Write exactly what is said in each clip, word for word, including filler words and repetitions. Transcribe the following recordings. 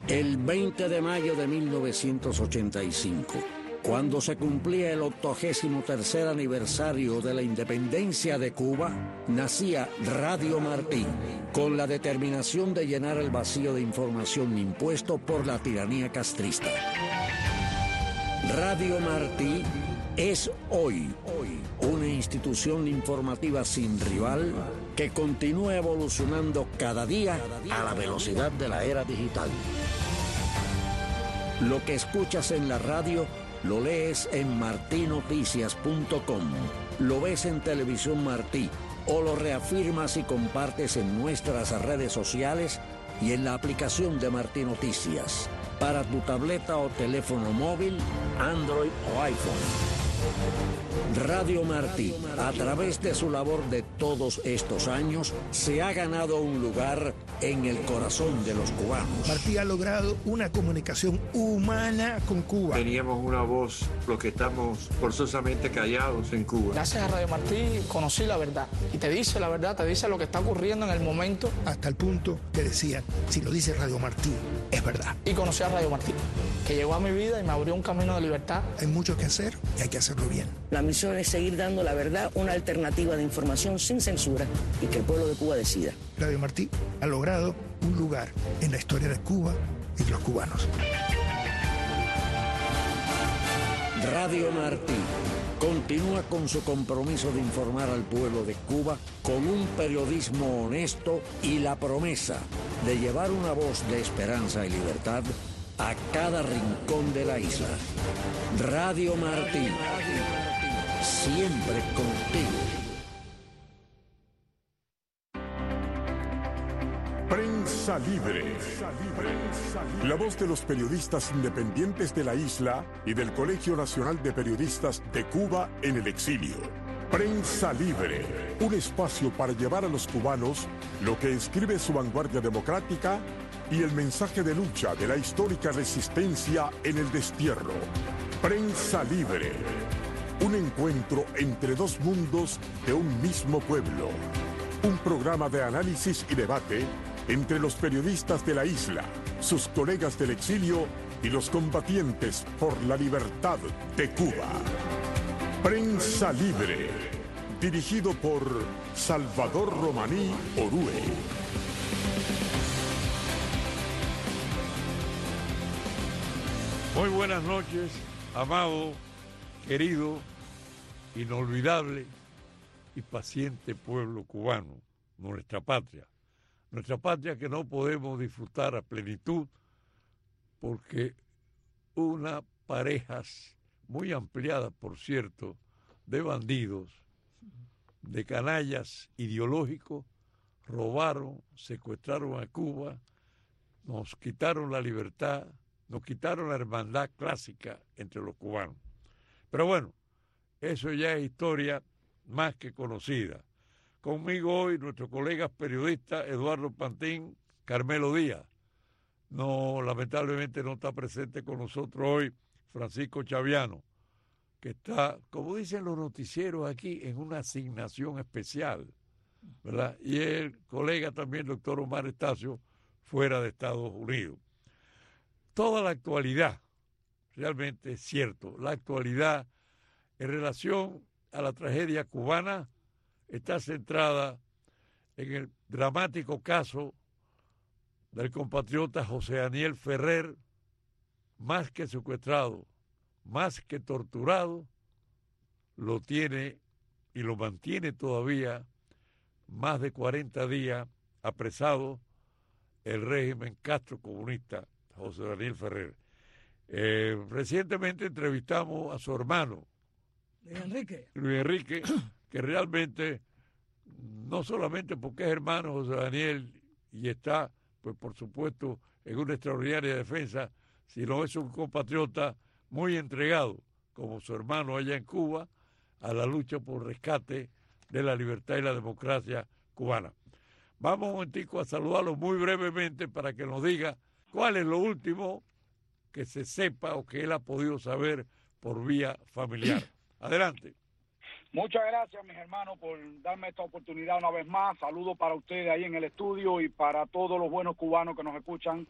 El veinte de mayo de mil novecientos ochenta y cinco, cuando se cumplía el octogésimo tercer aniversario de la independencia de Cuba, nacía Radio Martí, con la determinación de llenar el vacío de información impuesto por la tiranía castrista. Radio Martí es hoy, hoy una institución informativa sin rival que continúa evolucionando cada día a la velocidad de la era digital. Lo que escuchas en la radio lo lees en martí noticias punto com, lo ves en Televisión Martí o lo reafirmas y compartes en nuestras redes sociales y en la aplicación de Martí Noticias para tu tableta o teléfono móvil, Android o iPhone. Radio Martí, a través de su labor de todos estos años, se ha ganado un lugar en el corazón de los cubanos. Martí ha logrado una comunicación humana con Cuba. Teníamos una voz, los que estamos forzosamente callados en Cuba. Gracias a Radio Martí conocí la verdad. Y te dice la verdad, te dice lo que está ocurriendo en el momento. Hasta el punto que decían, si lo dice Radio Martí, es verdad. Y conocí a Radio Martí, que llegó a mi vida y me abrió un camino de libertad. Hay mucho que hacer y hay que hacerlo bien. La misión es seguir dando la verdad, una alternativa de información sin censura y que el pueblo de Cuba decida. Radio Martí ha logrado un lugar en la historia de Cuba y de los cubanos. Radio Martí continúa con su compromiso de informar al pueblo de Cuba con un periodismo honesto y la promesa de llevar una voz de esperanza y libertad a cada rincón de la isla. Radio Martí, siempre contigo. Prensa Libre. La voz de los periodistas independientes de la isla y del Colegio Nacional de Periodistas de Cuba en el exilio. Prensa Libre, un espacio para llevar a los cubanos lo que escribe su vanguardia democrática y el mensaje de lucha de la histórica resistencia en el destierro. Prensa Libre, un encuentro entre dos mundos de un mismo pueblo. Un programa de análisis y debate entre los periodistas de la isla, sus colegas del exilio y los combatientes por la libertad de Cuba. Prensa Libre, dirigido por Salvador Romaní Orue. Muy buenas noches, amado, querido, inolvidable y paciente pueblo cubano, nuestra patria. Nuestra patria que no podemos disfrutar a plenitud porque una parejas muy ampliada, por cierto, de bandidos, de canallas ideológicos, robaron, secuestraron a Cuba, nos quitaron la libertad, nos quitaron la hermandad clásica entre los cubanos. Pero bueno, eso ya es historia más que conocida. Conmigo hoy nuestro colega periodista Eduardo Pantín, Carmelo Díaz. No, lamentablemente no está presente con nosotros hoy Francisco Chaviano, que está, como dicen los noticieros aquí, en una asignación especial, ¿verdad? Y el colega también, doctor Omar Estacio, fuera de Estados Unidos. Toda la actualidad, realmente es cierto, la actualidad en relación a la tragedia cubana está centrada en el dramático caso del compatriota José Daniel Ferrer, más que secuestrado, más que torturado, lo tiene y lo mantiene todavía más de cuarenta días apresado el régimen Castro comunista José Daniel Ferrer. Eh, recientemente entrevistamos a su hermano, Luis Enrique. Luis Enrique, que realmente, no solamente porque es hermano José Daniel y está, pues por supuesto, en una extraordinaria defensa, sino es un compatriota muy entregado, como su hermano allá en Cuba, a la lucha por rescate de la libertad y la democracia cubana. Vamos un momentico a saludarlo muy brevemente para que nos diga cuál es lo último que se sepa o que él ha podido saber por vía familiar. Adelante. Muchas gracias, mis hermanos, por darme esta oportunidad una vez más. Saludos para ustedes ahí en el estudio y para todos los buenos cubanos que nos escuchan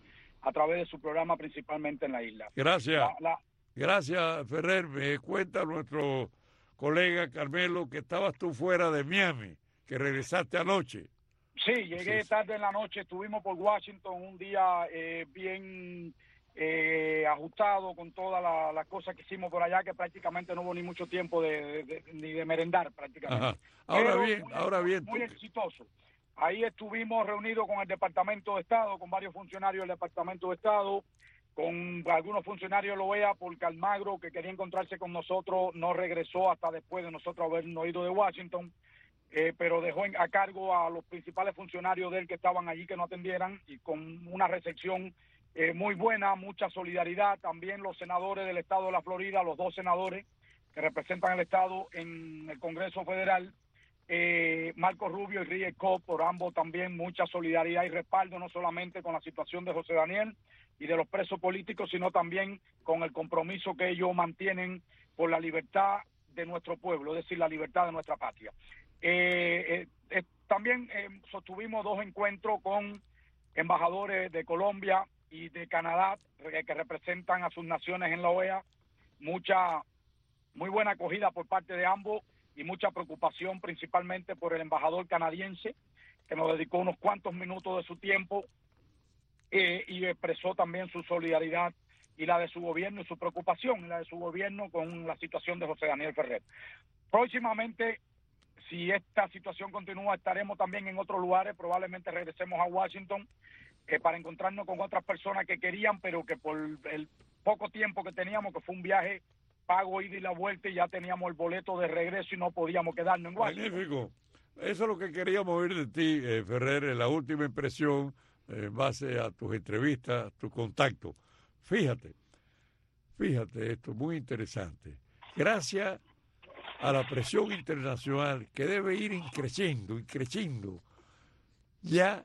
a través de su programa principalmente en la isla. Gracias. La, la... Gracias, Ferrer. Me cuenta nuestro colega Carmelo que estabas tú fuera de Miami, que regresaste anoche. Sí, llegué sí. tarde en la noche, estuvimos por Washington un día eh, bien eh, ajustado con todas las la cosas que hicimos por allá, que prácticamente no hubo ni mucho tiempo de, de, de, ni de merendar prácticamente. Ajá. Ahora Pero bien, muy, ahora bien. Muy tú... exitoso. Ahí estuvimos reunidos con el Departamento de Estado, con varios funcionarios del Departamento de Estado, con algunos funcionarios de la O E A, porque Almagro, que quería encontrarse con nosotros, no regresó hasta después de nosotros habernos ido de Washington. Eh, pero dejó en, a cargo a los principales funcionarios de él que estaban allí que no atendieran, y con una recepción eh, muy buena, mucha solidaridad. También los senadores del estado de la Florida, los dos senadores que representan el estado en el Congreso Federal, eh, Marco Rubio y Rick Scott, por ambos también mucha solidaridad y respaldo, no solamente con la situación de José Daniel y de los presos políticos, sino también con el compromiso que ellos mantienen por la libertad de nuestro pueblo, es decir, la libertad de nuestra patria. Eh, eh, eh, también eh, sostuvimos dos encuentros con embajadores de Colombia y de Canadá eh, que representan a sus naciones en la O E A. Mucha, muy buena acogida por parte de ambos y mucha preocupación principalmente por el embajador canadiense, que nos dedicó unos cuantos minutos de su tiempo eh, y expresó también su solidaridad y la de su gobierno y su preocupación y la de su gobierno con la situación de José Daniel Ferrer. Próximamente, si esta situación continúa, estaremos también en otros lugares, probablemente regresemos a Washington eh, para encontrarnos con otras personas que querían, pero que por el poco tiempo que teníamos, que fue un viaje pago ida y la vuelta, y ya teníamos el boleto de regreso y no podíamos quedarnos en Washington. Magnífico. Eso es lo que queríamos oír de ti, eh, Ferrer, en la última impresión, eh, en base a tus entrevistas, tu contacto. Fíjate, fíjate esto, muy interesante. Gracias a la presión internacional que debe ir increciendo, increciendo, ya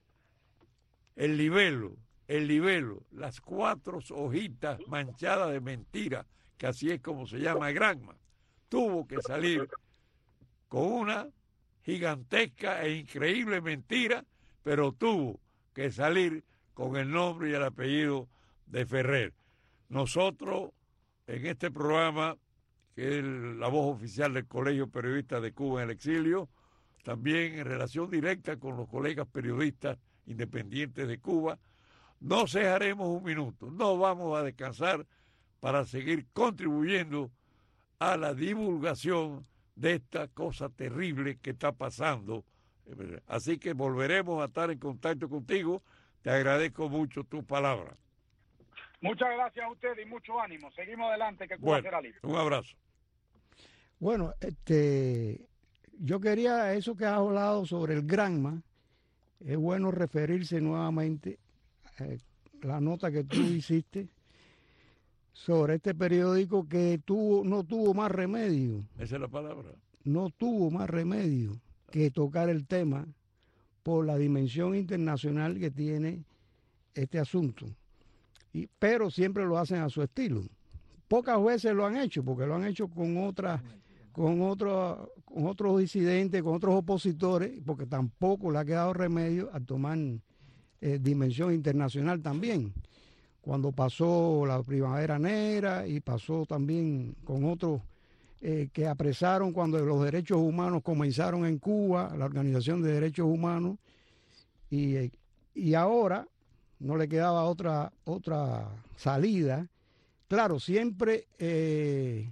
el libelo, el libelo, las cuatro hojitas manchadas de mentira, que así es como se llama Granma, tuvo que salir con una gigantesca e increíble mentira, pero tuvo que salir con el nombre y el apellido de Ferrer. Nosotros, en este programa, que es la voz oficial del Colegio Periodistas de Cuba en el Exilio, también en relación directa con los colegas periodistas independientes de Cuba, no cejaremos un minuto, no vamos a descansar para seguir contribuyendo a la divulgación de esta cosa terrible que está pasando. Así que volveremos a estar en contacto contigo. Te agradezco mucho tus palabras. Muchas gracias a ustedes y mucho ánimo. Seguimos adelante, que Cuba bueno, será libre. Un abrazo. Bueno, este, yo quería eso que has hablado sobre el Granma. Es bueno referirse nuevamente a eh, la nota que tú hiciste sobre este periódico que tuvo, no tuvo más remedio. Esa es la palabra. No tuvo más remedio que tocar el tema por la dimensión internacional que tiene este asunto. Y, pero siempre lo hacen a su estilo. Pocas veces lo han hecho, porque lo han hecho con otras, con otros, con otros disidentes, con otros opositores, porque tampoco le ha quedado remedio a tomar eh, dimensión internacional también. Cuando pasó la Primavera Negra y pasó también con otros eh, que apresaron cuando los derechos humanos comenzaron en Cuba, la Organización de Derechos Humanos, y, eh, y ahora no le quedaba otra, otra salida. Claro, siempre eh,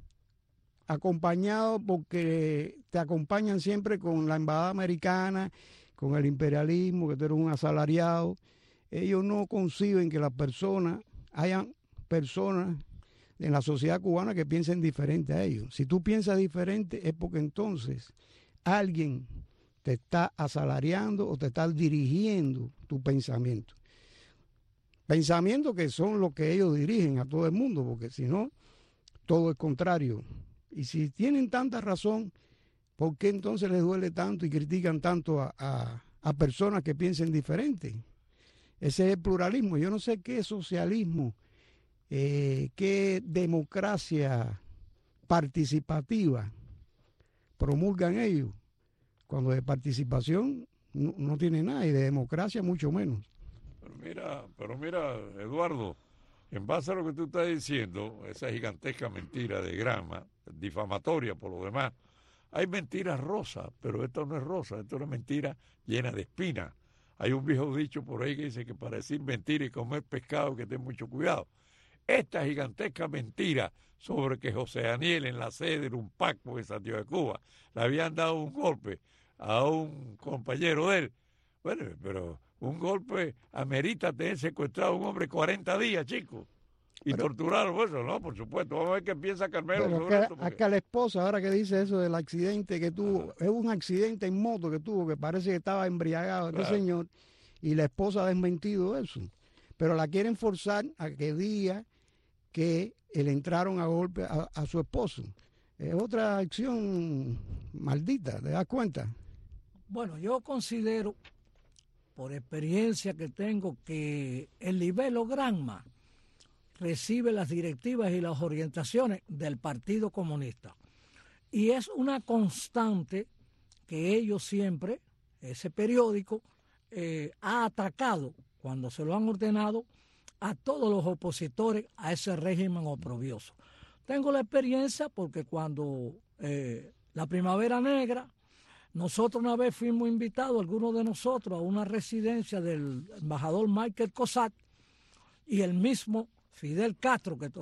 acompañado, porque te acompañan siempre con la embajada americana, con el imperialismo, que tú eres un asalariado. Ellos no conciben que las personas, hayan personas en la sociedad cubana que piensen diferente a ellos. Si tú piensas diferente es porque entonces alguien te está asalariando o te está dirigiendo tu pensamiento. Pensamientos que son los que ellos dirigen a todo el mundo, porque si no, todo es contrario. Y si tienen tanta razón, ¿por qué entonces les duele tanto y critican tanto a, a, a personas que piensen diferente? Ese es el pluralismo. Yo no sé qué socialismo, eh, qué democracia participativa promulgan ellos, cuando de participación no, no tiene nada y de democracia mucho menos. mira, pero mira, Eduardo, en base a lo que tú estás diciendo, esa gigantesca mentira de Granma, difamatoria por lo demás, hay mentiras rosas, pero esto no es rosa, esto es una mentira llena de espinas. Hay un viejo dicho por ahí que dice que para decir mentira y comer pescado que ten mucho cuidado. Esta gigantesca mentira sobre que José Daniel en la sede de un pacto en Santiago de Cuba le habían dado un golpe a un compañero de él. Bueno, pero un golpe amerita tener secuestrado a un hombre cuarenta días, chicos. Y pero, torturarlo, eso, ¿no? Por supuesto. Vamos a ver qué piensa Carmelo sobre que, esto. Porque... Acá la esposa, ahora que dice eso del accidente que tuvo, es un accidente en moto que tuvo, que parece que estaba embriagado claro. este señor, y la esposa ha desmentido eso. Pero la quieren forzar a que diga que le entraron a golpe a, a su esposo. Es otra acción maldita, ¿te das cuenta? Bueno, yo considero, por experiencia que tengo, que el Libelo Granma recibe las directivas y las orientaciones del Partido Comunista. Y es una constante que ellos siempre, ese periódico, eh, ha atacado, cuando se lo han ordenado, a todos los opositores a ese régimen oprobioso. Tengo la experiencia porque cuando eh, la Primavera Negra, nosotros una vez fuimos invitados, algunos de nosotros, a una residencia del embajador Michael Cossack, y el mismo Fidel Castro, que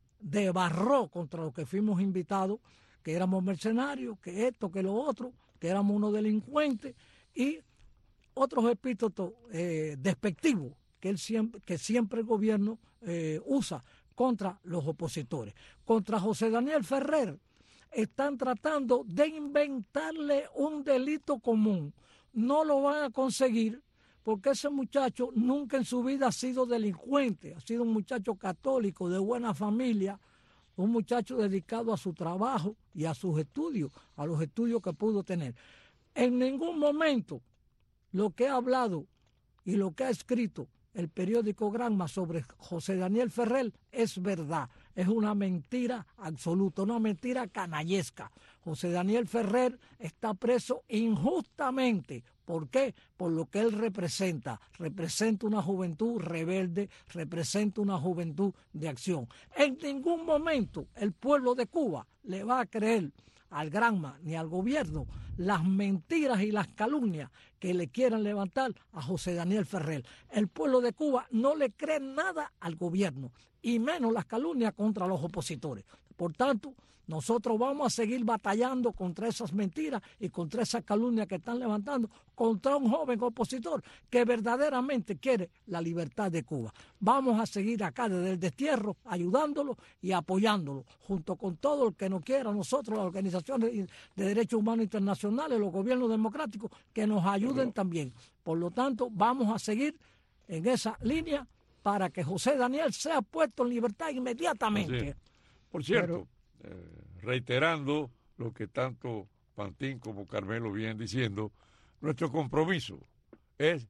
debarró contra los que fuimos invitados, que éramos mercenarios, que esto, que lo otro, que éramos unos delincuentes, y otros epítetos eh, despectivos que, él siempre, que siempre el gobierno eh, usa contra los opositores. Contra José Daniel Ferrer están tratando de inventarle un delito común. No lo van a conseguir porque ese muchacho nunca en su vida ha sido delincuente, ha sido un muchacho católico, de buena familia, un muchacho dedicado a su trabajo y a sus estudios, a los estudios que pudo tener. En ningún momento lo que ha hablado y lo que ha escrito el periódico Granma sobre José Daniel Ferrer es verdad, es una mentira absoluta, una mentira canallesca. José Daniel Ferrer está preso injustamente. ¿Por qué? Por lo que él representa. Representa una juventud rebelde, representa una juventud de acción. En ningún momento el pueblo de Cuba le va a creer al Granma ni al gobierno las mentiras y las calumnias que le quieran levantar a José Daniel Ferrer. El pueblo de Cuba no le cree nada al gobierno, y menos las calumnias contra los opositores. Por tanto, nosotros vamos a seguir batallando contra esas mentiras y contra esas calumnias que están levantando contra un joven opositor que verdaderamente quiere la libertad de Cuba. Vamos a seguir acá desde el destierro ayudándolo y apoyándolo, junto con todo el que nos quiera, nosotros, las organizaciones de derechos humanos internacionales, los gobiernos democráticos, que nos ayuden también. Por lo tanto, vamos a seguir en esa línea para que José Daniel sea puesto en libertad inmediatamente. Por cierto, Pero, eh, reiterando lo que tanto Pantín como Carmelo vienen diciendo, nuestro compromiso es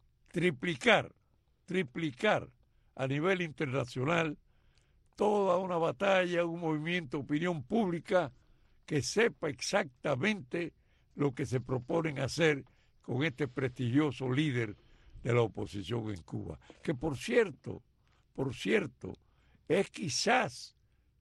triplicar, triplicar a nivel internacional toda una batalla, un movimiento, opinión pública que sepa exactamente lo que se proponen hacer con este prestigioso líder de la oposición en Cuba. Que por cierto, por cierto, es quizás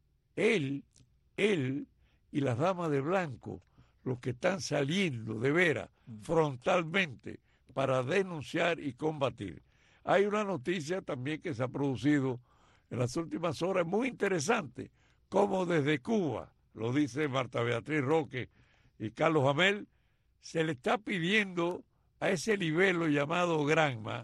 él, él y las damas de blanco los que están saliendo de veras frontalmente para denunciar y combatir. Hay una noticia también que se ha producido en las últimas horas muy interesante, como desde Cuba, lo dice Marta Beatriz Roque y Carlos Amel, se le está pidiendo a ese libelo llamado Granma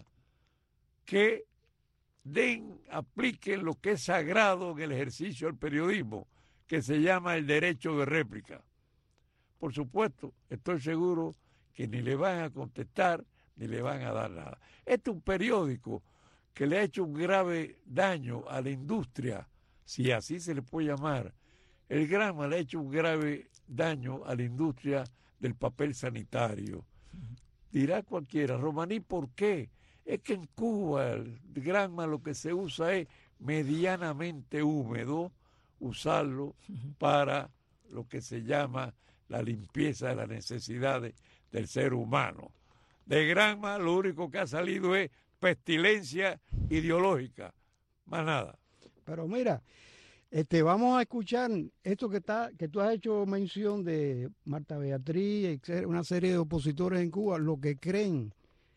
que den, apliquen lo que es sagrado en el ejercicio del periodismo, que se llama el derecho de réplica. Por supuesto, estoy seguro que ni le van a contestar ni le van a dar nada. Este es un periódico que le ha hecho un grave daño a la industria, si así se le puede llamar. El Granma le ha hecho un grave daño a la industria del papel sanitario. Dirá cualquiera, Romaní, ¿por qué? Es que en Cuba el Granma lo que se usa es medianamente húmedo, usarlo para lo que se llama la limpieza de las necesidades del ser humano. De Granma lo único que ha salido es pestilencia ideológica, más nada. Pero mira, este, vamos a escuchar esto que está, que tú has hecho mención de Marta Beatriz, una serie de opositores en Cuba, lo que creen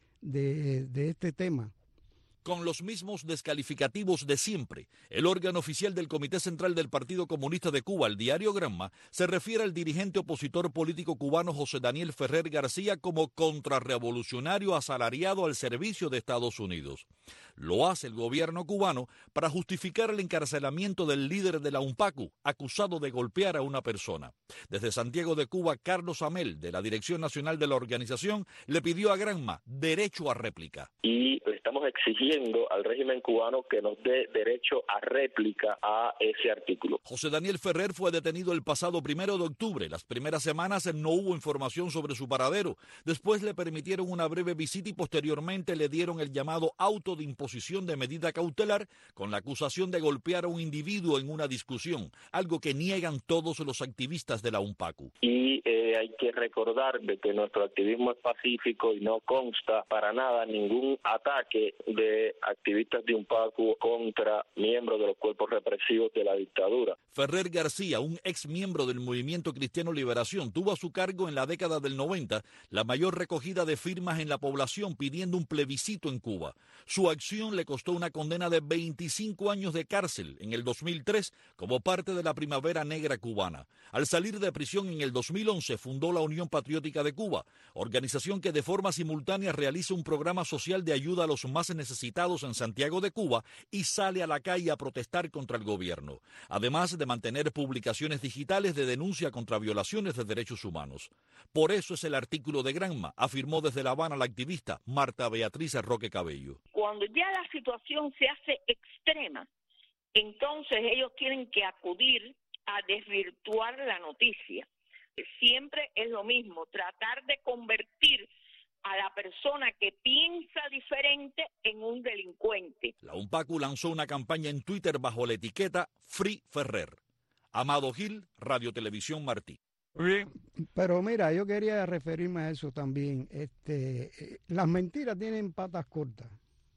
de, de este tema. Con los mismos descalificativos de siempre, el órgano oficial del Comité Central del Partido Comunista de Cuba, el diario Granma, se refiere al dirigente opositor político cubano José Daniel Ferrer García como contrarrevolucionario asalariado al servicio de Estados Unidos. Lo hace el gobierno cubano para justificar el encarcelamiento del líder de la UNPACU, acusado de golpear a una persona. Desde Santiago de Cuba, Carlos Amel, de la Dirección Nacional de la organización, le pidió a Granma derecho a réplica. Y estamos exigiendo al régimen cubano que nos dé derecho a réplica a ese artículo. José Daniel Ferrer fue detenido el pasado primero de octubre. Las primeras semanas no hubo información sobre su paradero. Después le permitieron una breve visita y posteriormente le dieron el llamado auto de imposición de medida cautelar con la acusación de golpear a un individuo en una discusión, algo que niegan todos los activistas de la UNPACU. Y eh, hay que recordar de que nuestro activismo es pacífico y no consta para nada ningún ataque de activistas de UNPACU contra miembros de los cuerpos represivos de la dictadura. Ferrer García, un ex miembro del Movimiento Cristiano Liberación, tuvo a su cargo en la década del noventa la mayor recogida de firmas en la población pidiendo un plebiscito en Cuba. Su acción le costó una condena de veinticinco años de cárcel en el dos mil tres como parte de la Primavera Negra cubana. Al salir de prisión en el dos mil once fundó la Unión Patriótica de Cuba, organización que de forma simultánea realiza un programa social de ayuda a los más necesitados en Santiago de Cuba y sale a la calle a protestar contra el gobierno, además de mantener publicaciones digitales de denuncia contra violaciones de derechos humanos. Por eso es el artículo de Granma, afirmó desde La Habana la activista Marta Beatriz Roque Cabello. Cuando ya la situación se hace extrema, entonces ellos tienen que acudir a desvirtuar la noticia. Siempre es lo mismo, tratar de convertir a la persona que piensa diferente en un delincuente. La UNPACU lanzó una campaña en Twitter bajo la etiqueta Free Ferrer. Amado Gil, Radio Televisión Martí. Muy bien. Pero mira, yo quería referirme a eso también. Este, eh, las mentiras tienen patas cortas.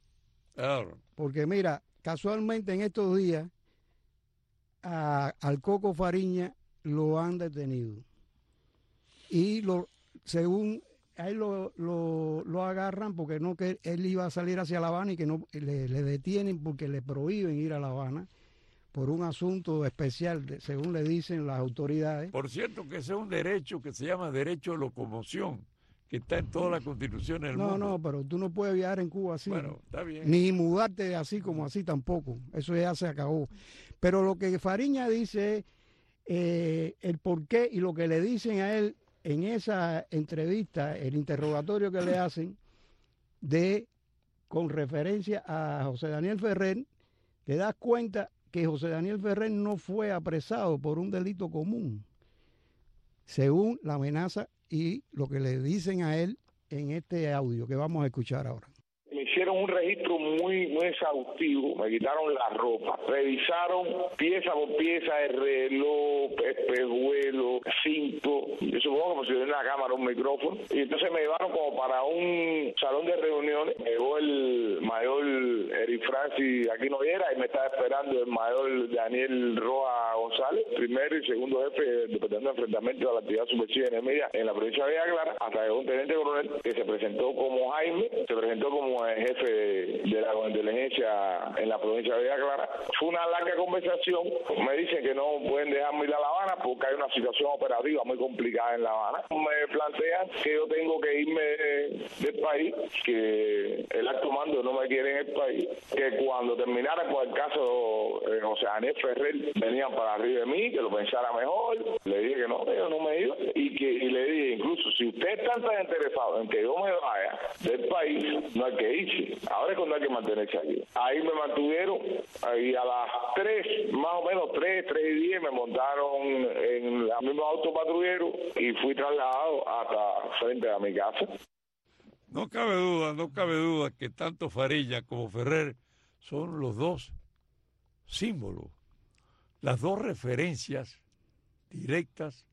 Claro. Porque mira, casualmente en estos días a, al Coco Fariña lo han detenido. Y lo, según ahí lo, lo, lo agarran porque no que él iba a salir hacia La Habana y que no le, le detienen porque le prohíben ir a La Habana por un asunto especial, de, según le dicen las autoridades. Por cierto, que ese es un derecho que se llama derecho de locomoción, que está en todas las constituciones del no, mundo. No, no, pero tú no puedes viajar en Cuba así. Bueno, está bien. Ni mudarte así como así tampoco. Eso ya se acabó. Pero lo que Fariña dice es eh, el por qué y lo que le dicen a él en esa entrevista, el interrogatorio que le hacen de con referencia a José Daniel Ferrer, te das cuenta que José Daniel Ferrer no fue apresado por un delito común, según la amenaza y lo que le dicen a él en este audio que vamos a escuchar ahora. Me hicieron un registro muy muy exhaustivo, me quitaron la ropa, revisaron pieza por pieza el reloj, espejuelo, cinto, yo supongo que me una cámara, un micrófono, y entonces me llevaron como para un salón de reuniones, me llevó el mayor Eric Francis Aquino Viera y me estaba esperando el mayor Daniel Roa González, primero y segundo jefe del Departamento de Enfrentamiento a la Actividad Subversiva y Enemiga en la provincia de Villa Clara, hasta que un teniente coronel que se presentó como Jaime, se presentó como el jefe de, de la inteligencia en la provincia de Villa Clara. Fue una larga conversación, me dicen que no pueden dejarme ir a La Habana porque hay una situación operativa muy complicada en La Habana. Me plantean que yo tengo que irme del país, que el alto mando no me quiere en el país, que cuando terminara con el caso de José Daniel Ferrer venían para arriba de mí, que lo pensara mejor. Le dije que no, que yo no me iba y que y le dije incluso si usted está tan interesado en que yo me vaya del país, no hay que irse. Ahora es cuando hay que mantenerse aquí. Ahí me mantuvieron y a las tres, más o menos tres, tres y diez me montaron en el mismo auto patrullero y fui trasladado hasta frente a mi casa. No cabe duda, no cabe duda que tanto Fariña como Ferrer son los dos símbolos, las dos referencias directas,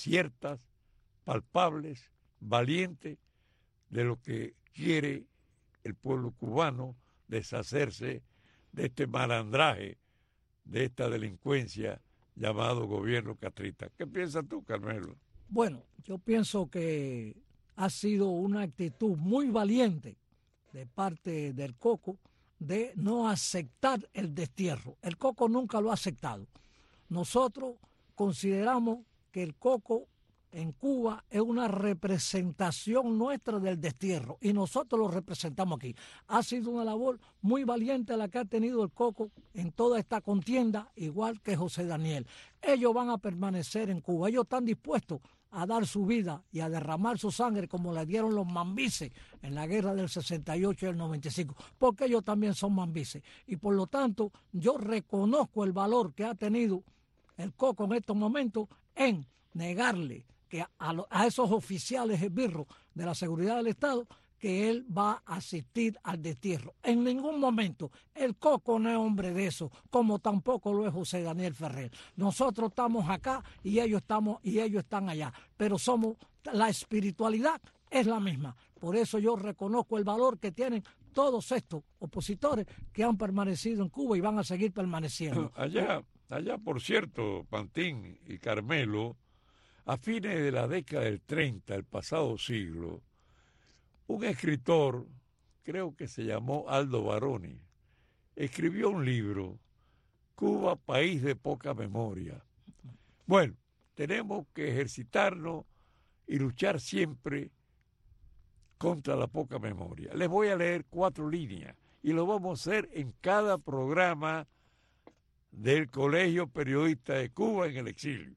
ciertas, palpables, valientes de lo que quiere el pueblo cubano deshacerse de este malandraje, de esta delincuencia llamado gobierno castrista. ¿Qué piensas tú, Carmelo? Bueno, yo pienso que ha sido una actitud muy valiente de parte del Coco de no aceptar el destierro. El Coco nunca lo ha aceptado. Nosotros consideramos que el Coco en Cuba es una representación nuestra del destierro y nosotros lo representamos aquí. Ha sido una labor muy valiente la que ha tenido el Coco en toda esta contienda, igual que José Daniel. Ellos van a permanecer en Cuba, ellos están dispuestos a dar su vida y a derramar su sangre como le dieron los mambises en la guerra del sesenta y ocho y el noventa y cinco, porque ellos también son mambises. Y por lo tanto, yo reconozco el valor que ha tenido el Coco en estos momentos en negarle que a, lo, a esos oficiales esbirros de la seguridad del Estado que él va a asistir al destierro. En ningún momento. El Coco no es hombre de eso, como tampoco lo es José Daniel Ferrer. Nosotros estamos acá y ellos estamos y ellos están allá, pero somos, la espiritualidad es la misma. Por eso yo reconozco el valor que tienen todos estos opositores que han permanecido en Cuba y van a seguir permaneciendo. Allá, allá por cierto, Pantín y Carmelo, a fines de la década del treinta, el pasado siglo, un escritor, creo que se llamó Aldo Baroni, escribió un libro, Cuba, país de poca memoria. Bueno, tenemos que ejercitarnos y luchar siempre contra la poca memoria. Les voy a leer cuatro líneas y lo vamos a hacer en cada programa del Colegio Periodista de Cuba en el exilio.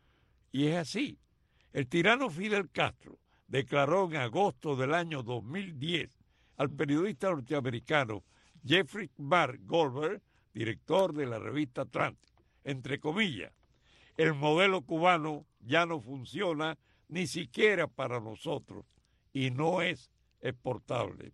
Y es así. El tirano Fidel Castro declaró en agosto del año dos mil diez al periodista norteamericano Jeffrey Mark Goldberg, director de la revista Atlantic, entre comillas, el modelo cubano ya no funciona ni siquiera para nosotros y no es exportable.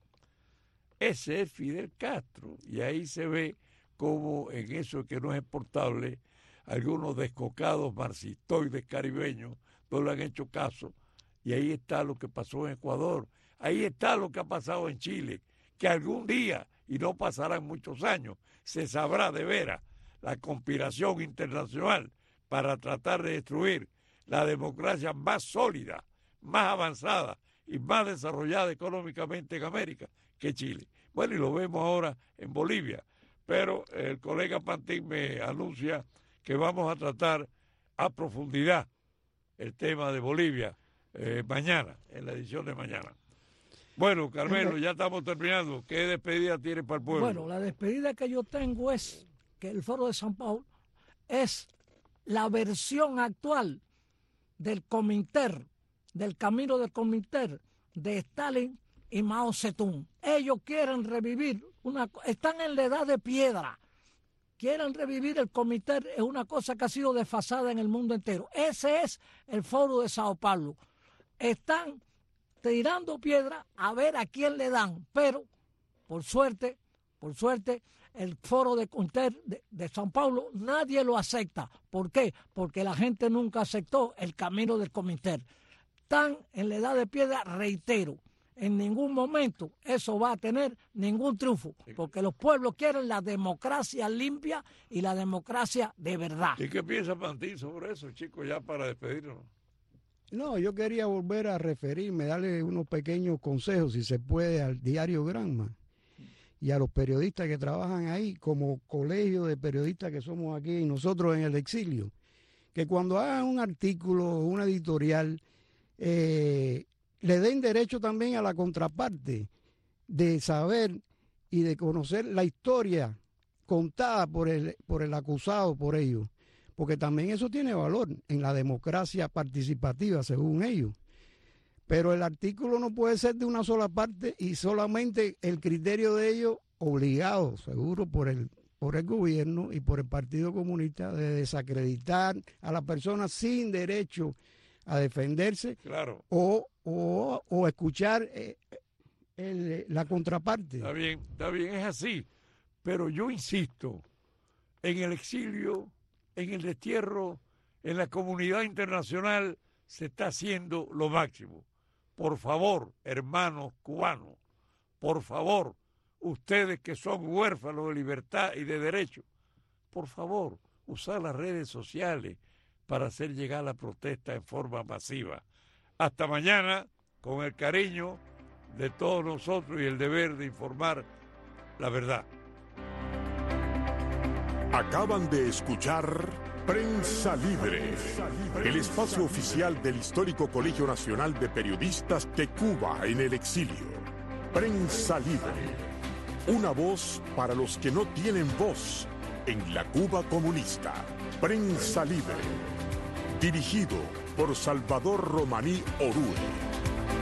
Ese es Fidel Castro y ahí se ve cómo en eso que no es exportable algunos descocados marxistoides caribeños no le han hecho caso. Y ahí está lo que pasó en Ecuador. Ahí está lo que ha pasado en Chile. Que algún día, y no pasarán muchos años, se sabrá de veras la conspiración internacional para tratar de destruir la democracia más sólida, más avanzada y más desarrollada económicamente en América que Chile. Bueno, y lo vemos ahora en Bolivia. Pero el colega Pantín me anuncia que vamos a tratar a profundidad el tema de Bolivia eh, mañana, en la edición de mañana. Bueno, Carmelo, ya estamos terminando. ¿Qué despedida tienes para el pueblo? Bueno, la despedida que yo tengo es que el Foro de San Paulo es la versión actual del Comintern, del camino del Comintern, de Stalin y Mao Zedong. Ellos quieren revivir, una, están en la edad de piedra. Quieren revivir el Comintern, es una cosa que ha sido desfasada en el mundo entero. Ese es el Foro de Sao Paulo. Están tirando piedra a ver a quién le dan, pero por suerte, por suerte, el Foro de Comintern de, de Sao Paulo nadie lo acepta. ¿Por qué? Porque la gente nunca aceptó el camino del Comintern. Están en la edad de piedra, reitero. En ningún momento eso va a tener ningún triunfo, porque los pueblos quieren la democracia limpia y la democracia de verdad. ¿Y qué piensa Pantín sobre eso, chicos, ya para despedirnos? No, yo quería volver a referirme, darle unos pequeños consejos, si se puede, al diario Granma y a los periodistas que trabajan ahí, como colegio de periodistas que somos aquí y nosotros en el exilio, que cuando hagan un artículo o una editorial, eh, le den derecho también a la contraparte de saber y de conocer la historia contada por el, por el acusado, por ellos, porque también eso tiene valor en la democracia participativa, según ellos. Pero el artículo no puede ser de una sola parte y solamente el criterio de ellos obligado, seguro, por el, por el gobierno y por el Partido Comunista, de desacreditar a la persona sin derecho a defenderse, claro, o, o, o escuchar eh, el, la contraparte. Está bien, está bien, es así. Pero yo insisto, en el exilio, en el destierro, en la comunidad internacional, se está haciendo lo máximo. Por favor, hermanos cubanos, por favor, ustedes que son huérfanos de libertad y de derechos, por favor, usar las redes sociales para hacer llegar la protesta en forma masiva. Hasta mañana, con el cariño de todos nosotros y el deber de informar la verdad. Acaban de escuchar Prensa Libre, el espacio oficial del histórico Colegio Nacional de Periodistas de Cuba en el exilio. Prensa Libre, una voz para los que no tienen voz en la Cuba comunista. Prensa Libre, dirigido por Salvador Romaní Orue.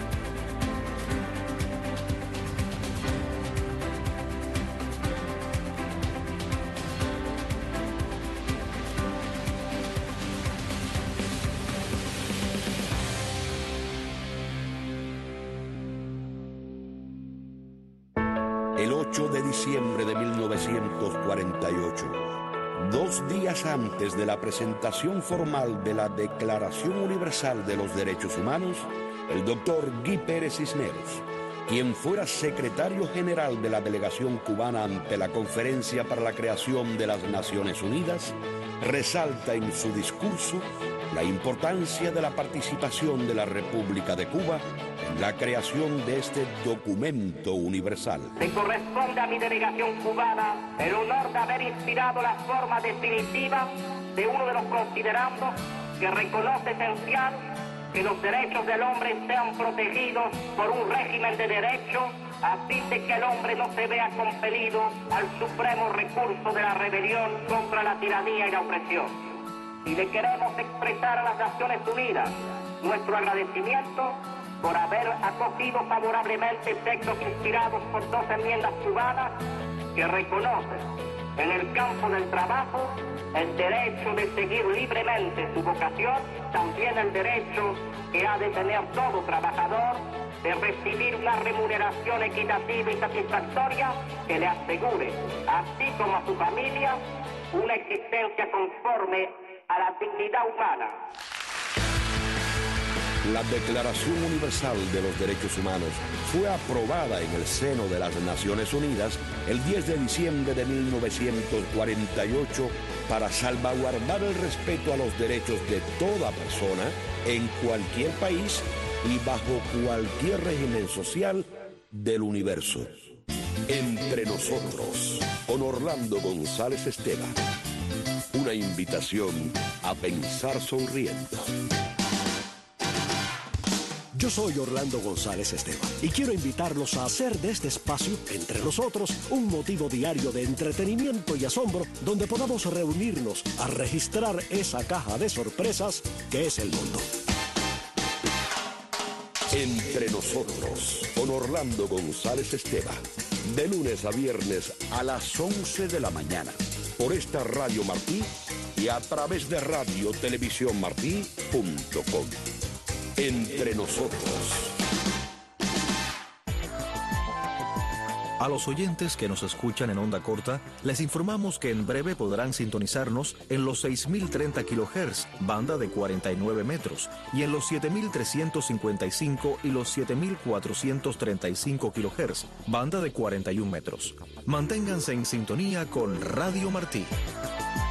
El ocho de diciembre de mil novecientos cuarenta y ocho, dos días antes de la presentación formal de la Declaración Universal de los Derechos Humanos, el doctor Guy Pérez Cisneros, quien fuera secretario general de la delegación cubana ante la Conferencia para la Creación de las Naciones Unidas, resalta en su discurso la importancia de la participación de la República de Cuba en la creación de este documento universal. Me corresponde a mi delegación cubana el honor de haber inspirado la forma definitiva de uno de los considerandos que reconoce esencial que los derechos del hombre sean protegidos por un régimen de derecho a fin de que el hombre no se vea compelido al supremo recurso de la rebelión contra la tiranía y la opresión. Y le queremos expresar a las Naciones Unidas nuestro agradecimiento por haber acogido favorablemente textos inspirados por dos enmiendas cubanas que reconocen en el campo del trabajo el derecho de seguir libremente su vocación, también el derecho que ha de tener todo trabajador de recibir una remuneración equitativa y satisfactoria que le asegure, así como a su familia, una existencia conforme a la dignidad humana. La Declaración Universal de los Derechos Humanos fue aprobada en el seno de las Naciones Unidas el diez de diciembre de mil novecientos cuarenta y ocho para salvaguardar el respeto a los derechos de toda persona en cualquier país y bajo cualquier régimen social del universo. Entre nosotros, con Orlando González Esteban. Una invitación a pensar sonriendo. Yo soy Orlando González Esteban y quiero invitarlos a hacer de este espacio, Entre Nosotros, un motivo diario de entretenimiento y asombro donde podamos reunirnos a registrar esa caja de sorpresas que es el mundo. Entre Nosotros, con Orlando González Esteban, de lunes a viernes a las once de la mañana, por esta Radio Martí y a través de radio televisión martí punto com. Entre Nosotros. A los oyentes que nos escuchan en onda corta, les informamos que en breve podrán sintonizarnos en los seis mil treinta kilohertz, banda de cuarenta y nueve metros, y en los siete mil trescientos cincuenta y cinco y los siete mil cuatrocientos treinta y cinco kilohertz, banda de cuarenta y un metros. Manténganse en sintonía con Radio Martí.